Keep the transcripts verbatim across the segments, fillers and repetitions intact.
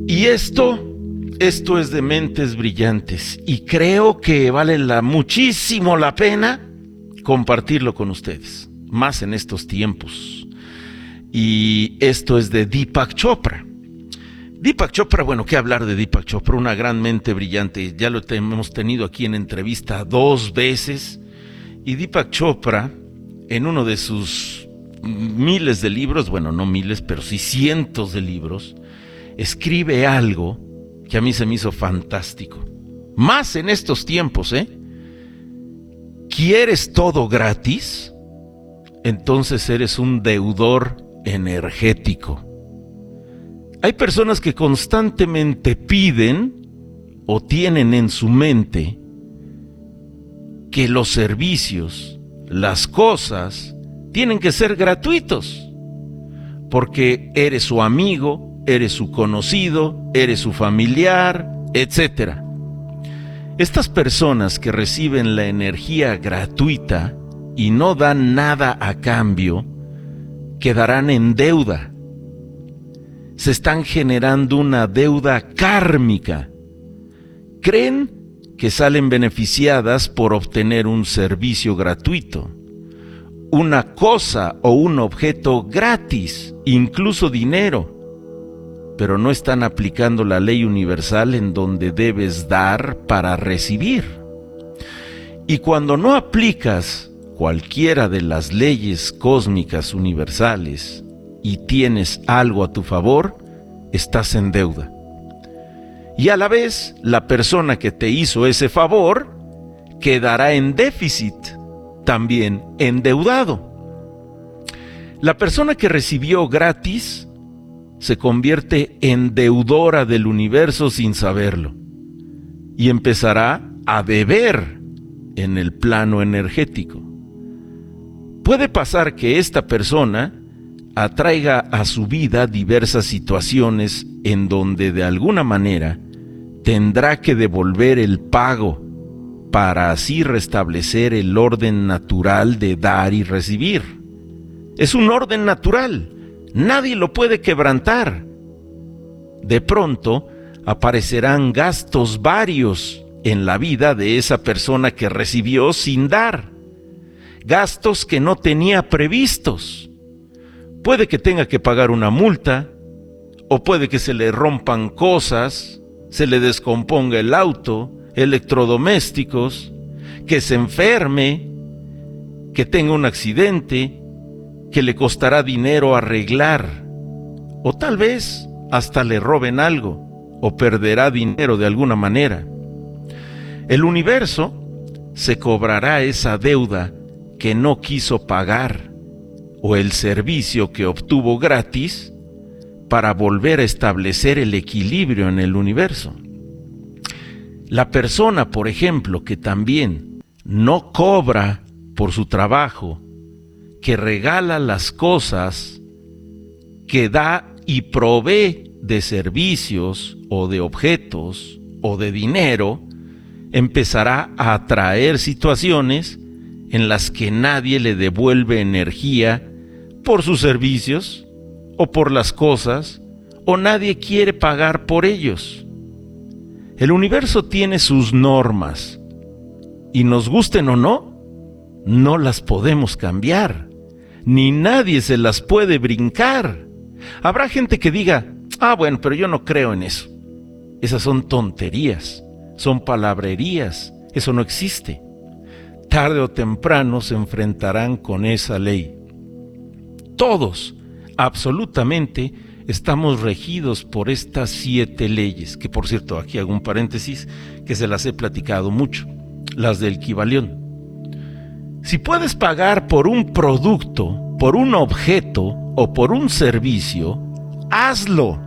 Y esto, esto es de mentes brillantes y creo que vale la, muchísimo la pena compartirlo con ustedes, más en estos tiempos. Y esto es de Deepak Chopra. Deepak Chopra, bueno, ¿qué hablar de Deepak Chopra? Una gran mente brillante, ya lo hemos tenido aquí en entrevista dos veces. Y Deepak Chopra, en uno de sus miles de libros, bueno, no miles, pero sí cientos de libros, escribe algo que a mí se me hizo fantástico. Más en estos tiempos, ¿eh? ¿Quieres todo gratis? Entonces eres un deudor energético. Hay personas que constantemente piden o tienen en su mente que los servicios, las cosas, tienen que ser gratuitos, porque eres su amigo, eres su conocido, eres su familiar, etcétera. Estas personas que reciben la energía gratuita y no dan nada a cambio, quedarán en deuda. Se están generando una deuda kármica. Creen que salen beneficiadas por obtener un servicio gratuito, una cosa o un objeto gratis, incluso dinero, pero no están aplicando la ley universal en donde debes dar para recibir. Y cuando no aplicas cualquiera de las leyes cósmicas universales y tienes algo a tu favor, estás en deuda. Y a la vez, la persona que te hizo ese favor quedará en déficit, también endeudado. La persona que recibió gratis se convierte en deudora del universo sin saberlo y empezará a deber en el plano energético. Puede pasar que esta persona atraiga a su vida diversas situaciones en donde de alguna manera tendrá que devolver el pago para así restablecer el orden natural de dar y recibir. Es un orden natural, nadie lo puede quebrantar. De pronto aparecerán gastos varios en la vida de esa persona que recibió sin dar, gastos que no tenía previstos. Puede que tenga que pagar una multa, o puede que se le rompan cosas, se le descomponga el auto, electrodomésticos, que se enferme, que tenga un accidente, que le costará dinero arreglar, o tal vez hasta le roben algo, o perderá dinero de alguna manera. El universo se cobrará esa deuda que no quiso pagar, o el servicio que obtuvo gratis, para volver a establecer el equilibrio en el universo. La persona, por ejemplo, que también no cobra por su trabajo, que regala las cosas, que da y provee de servicios o de objetos o de dinero, empezará a atraer situaciones en las que nadie le devuelve energía por sus servicios o por las cosas, o nadie quiere pagar por ellos. El universo tiene sus normas, y nos gusten o no, no las podemos cambiar, ni nadie se las puede brincar. Habrá gente que diga, ah bueno, pero yo no creo en eso. Esas son tonterías, son palabrerías, eso no existe. Tarde o temprano se enfrentarán con esa ley. Todos, absolutamente, estamos regidos por estas siete leyes, que por cierto, aquí hago un paréntesis, que se las he platicado mucho, las del Kybalión. Si puedes pagar por un producto, por un objeto o por un servicio, hazlo.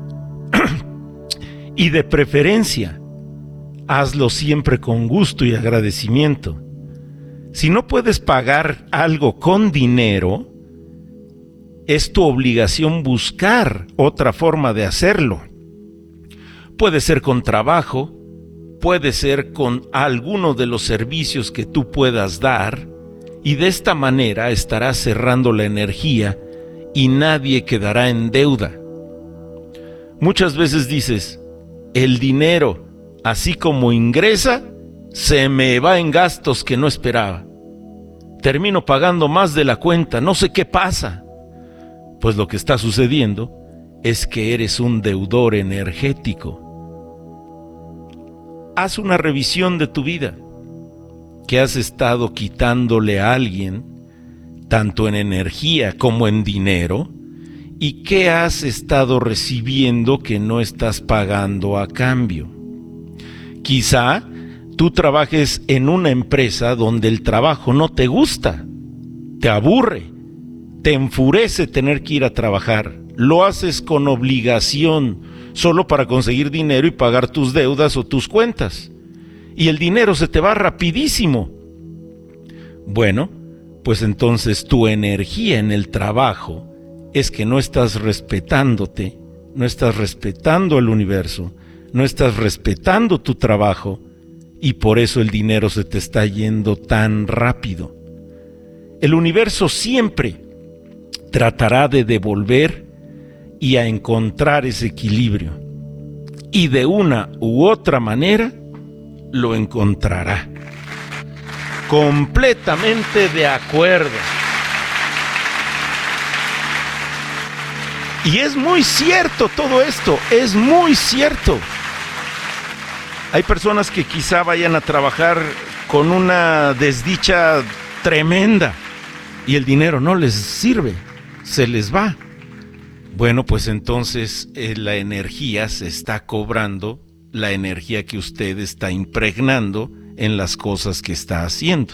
Y de preferencia, hazlo siempre con gusto y agradecimiento. Si no puedes pagar algo con dinero, es tu obligación buscar otra forma de hacerlo. Puede ser con trabajo, puede ser con alguno de los servicios que tú puedas dar, y de esta manera estarás cerrando la energía y nadie quedará en deuda. Muchas veces dices, el dinero, así como ingresa, se me va en gastos que no esperaba. Termino pagando más de la cuenta, no sé qué pasa. Pues lo que está sucediendo es que eres un deudor energético. Haz una revisión de tu vida. ¿Qué has estado quitándole a alguien, tanto en energía como en dinero? ¿Y qué has estado recibiendo que no estás pagando a cambio? Quizá tú trabajes en una empresa donde el trabajo no te gusta, te aburre, te enfurece tener que ir a trabajar, lo haces con obligación, solo para conseguir dinero y pagar tus deudas o tus cuentas. Y el dinero se te va rapidísimo. Bueno, pues entonces tu energía en el trabajo es que no estás respetándote, no estás respetando el universo, no estás respetando tu trabajo, y por eso el dinero se te está yendo tan rápido. El universo siempre tratará de devolver y a encontrar ese equilibrio, y de una u otra manera lo encontrará. Completamente de acuerdo. Y es muy cierto todo esto, es muy cierto. Hay personas que quizá vayan a trabajar con una desdicha tremenda y el dinero no les sirve, se les va. Bueno, pues entonces eh, la energía se está cobrando, la energía que usted está impregnando en las cosas que está haciendo.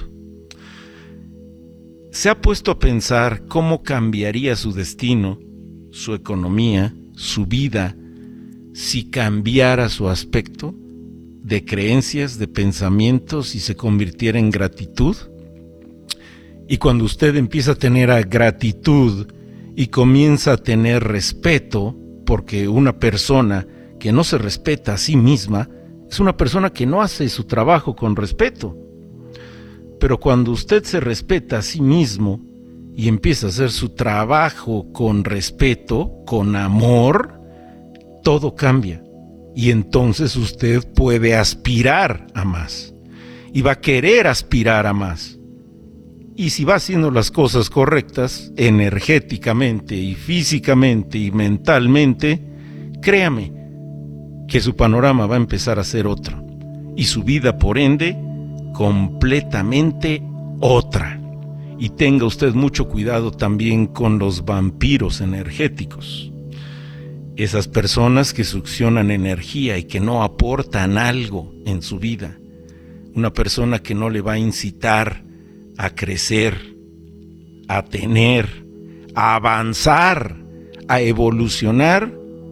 ¿Se ha puesto a pensar cómo cambiaría su destino, su economía, su vida, si cambiara su aspecto de creencias, de pensamientos y se convirtiera en gratitud? Y cuando usted empieza a tener gratitud y comienza a tener respeto, porque una persona que no se respeta a sí misma es una persona que no hace su trabajo con respeto. Pero cuando usted se respeta a sí mismo y empieza a hacer su trabajo con respeto, con amor, todo cambia. Y entonces usted puede aspirar a más. Y va a querer aspirar a más. Y si va haciendo las cosas correctas, energéticamente y físicamente y mentalmente, créame que su panorama va a empezar a ser otro. Y su vida, por ende, completamente otra. Y tenga usted mucho cuidado también con los vampiros energéticos. Esas personas que succionan energía y que no aportan algo en su vida. Una persona que no le va a incitar a crecer, a tener, a avanzar, a evolucionar,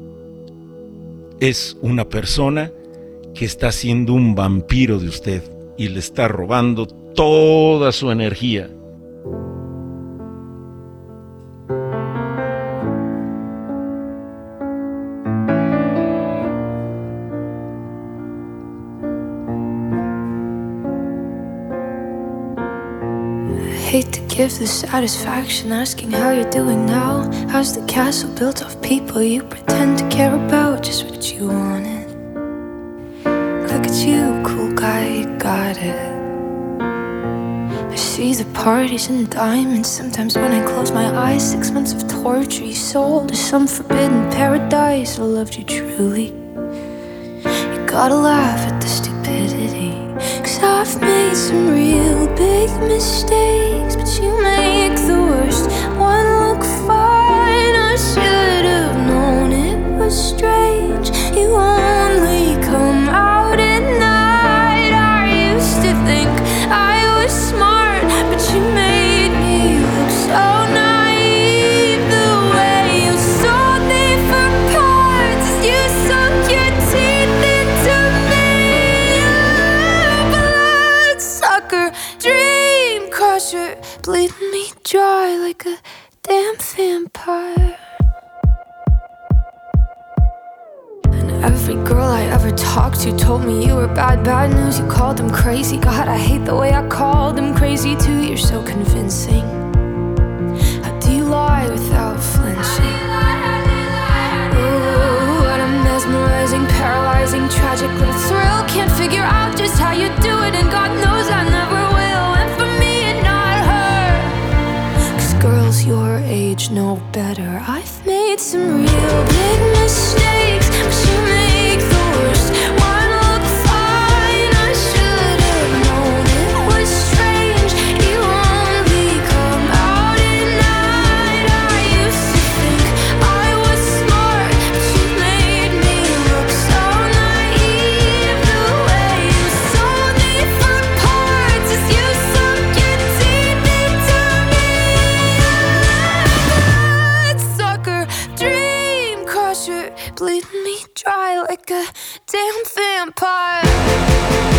es una persona que está siendo un vampiro de usted y le está robando toda su energía. Hate to give the satisfaction asking how you're doing now. How's the castle built of people you pretend to care about? Just what you wanted. Look at you, cool guy, you got it. I see the parties and diamonds. Sometimes when I close my eyes, six months of torture you sold to some forbidden paradise. I loved you truly. You gotta laugh at the stupidity, 'cause I've made some real big mistakes, but you make the worst one look fine. I should have known it was strange. You only come out at night. I used to think I was smart, but you made me look so naive. The way you sold me for parts, you sunk your teeth into me. Bloodsucker, dream crusher, bleeding me dry like a damn vampire. And every girl I ever talked to told me you were bad, bad news. You called them crazy. God, I hate the way I called them crazy too. You're so convincing. How do you lie without flinching? Ooh, what am know better. I've made some real big mistakes, but you make the worst one look fine. I should have known it was strange. You only come out at night. I used to think I was smart, but you made me look so naive. The way you sold me for parts as you sunk your teeth into me. Sucker, dream crusher, bleeding me dry like a damn vampire.